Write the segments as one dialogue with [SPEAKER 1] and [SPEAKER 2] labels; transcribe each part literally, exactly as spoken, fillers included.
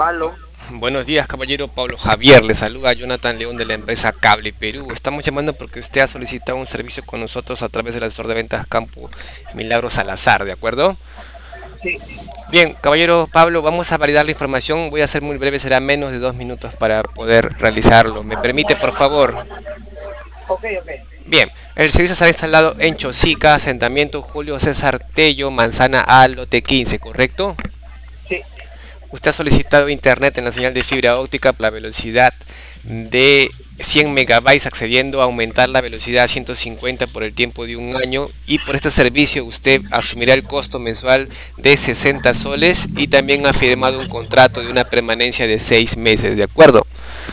[SPEAKER 1] Aló.
[SPEAKER 2] Buenos días, caballero. Pablo Javier, le saluda Jonathan León de la empresa Cable Perú. Estamos llamando porque usted ha solicitado un servicio con nosotros a través del asesor de ventas Campo Milagros Salazar, ¿de acuerdo?
[SPEAKER 1] Sí,
[SPEAKER 2] Bien, caballero Pablo, vamos a validar la información. Voy a ser muy breve, será menos de dos minutos para poder realizarlo. ¿Me permite, por favor?
[SPEAKER 1] ok, ok.
[SPEAKER 2] Bien, el servicio será instalado en Chosica, asentamiento Julio César Tello, Manzana A, lote quince, ¿correcto?
[SPEAKER 1] Sí,
[SPEAKER 2] Usted ha solicitado internet en la señal de fibra óptica por la velocidad de cien megabytes, accediendo a aumentar la velocidad a ciento cincuenta por el tiempo de un año, y por este servicio usted asumirá el costo mensual de sesenta soles y también ha firmado un contrato de una permanencia de seis meses, ¿de acuerdo?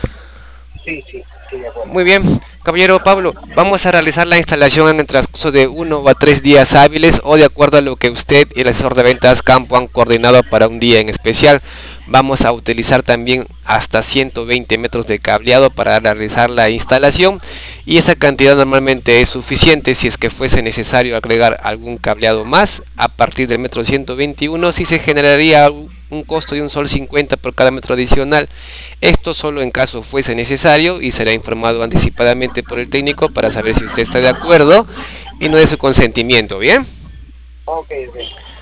[SPEAKER 1] sí, sí, sí, de acuerdo.
[SPEAKER 2] Muy bien, caballero Pablo, vamos a realizar la instalación en el transcurso de uno a tres días hábiles o de acuerdo a lo que usted y el asesor de ventas Campo han coordinado para un día en especial. Vamos a utilizar también hasta ciento veinte metros de cableado para realizar la instalación, y esa cantidad normalmente es suficiente. Si es que fuese necesario agregar algún cableado más a partir del metro ciento veintiuno, sí se generaría un costo de un sol cincuenta por cada metro adicional. Esto solo en caso fuese necesario y será informado anticipadamente por el técnico para saber si usted está de acuerdo y no de su consentimiento. Bien,
[SPEAKER 1] Ok, ok.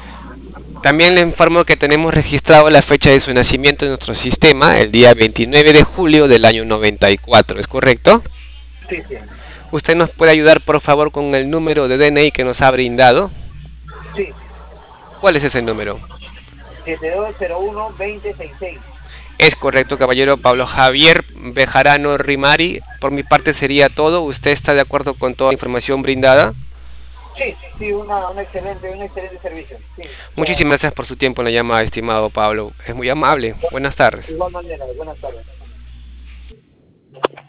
[SPEAKER 2] también le informo que tenemos registrado la fecha de su nacimiento en nuestro sistema, el día veintinueve de julio del año noventa y cuatro, ¿es correcto?
[SPEAKER 1] Sí, sí,
[SPEAKER 2] ¿Usted nos puede ayudar por favor con el número de D N I que nos ha brindado?
[SPEAKER 1] sí.
[SPEAKER 2] ¿Cuál es ese número?
[SPEAKER 1] siete dos cero uno veinte sesenta y seis.
[SPEAKER 2] Es correcto, caballero Pablo Javier Bejarano Rimari. Por mi parte sería todo. ¿Usted está de acuerdo con toda la información brindada?
[SPEAKER 1] Sí, sí, una, un excelente, un excelente servicio. Sí, ya,
[SPEAKER 2] Muchísimas gracias por su tiempo en la llamada, estimado Pablo. Es muy amable. Buenas tardes.
[SPEAKER 1] de igual manera, buenas tardes.